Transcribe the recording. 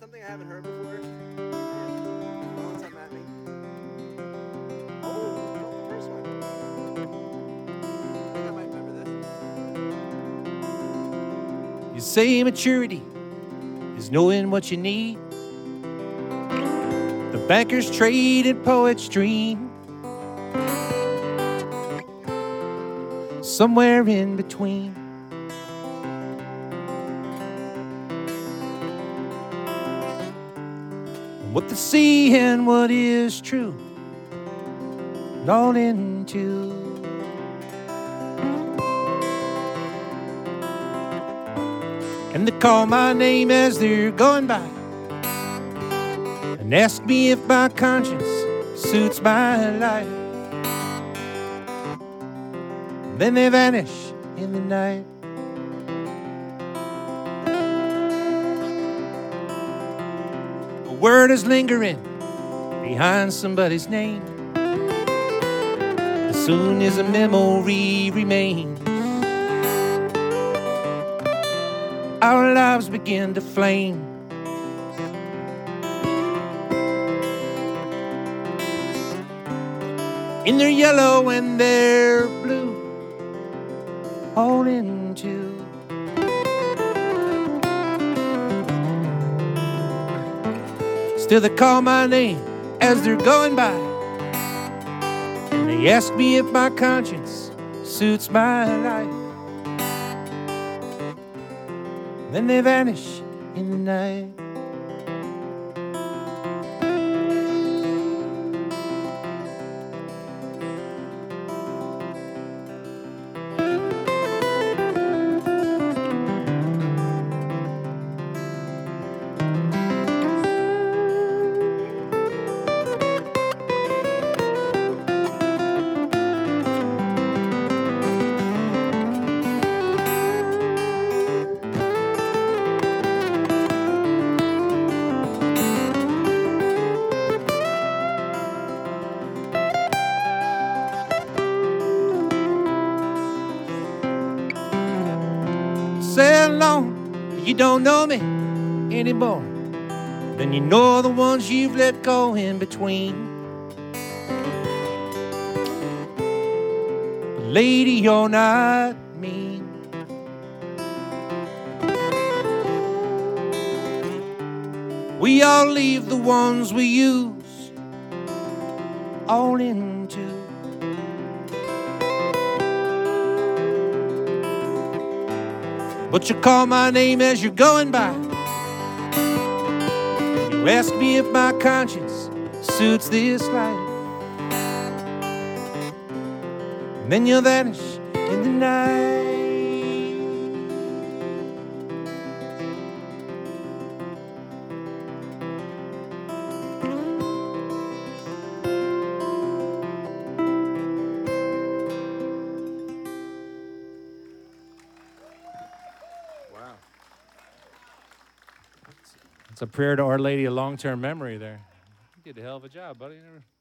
something I haven't heard before? Throwing something at me. Oh, the first one. I think I might remember this. You say maturity is knowing what you need. The banker's trade and poet's dream. Somewhere in between. What they see and what is true, and all into. And they call my name as they're going by and ask me if my conscience suits my life. Then they vanish in the night. A word is lingering behind somebody's name. As soon as a memory remains, our lives begin to flame. In their yellow and their blue, all into. Still they call my name as they're going by, and they ask me if my conscience suits my life. Then they vanish in the night. Say along, you don't know me anymore than you know the ones you've let go in between. But lady, you're not mean. We all leave the ones we use all into. But you call my name as you're going by. You ask me if my conscience suits this life. And then you vanish in the night. It's a prayer to Our Lady of long-term memory there. You did a hell of a job, buddy.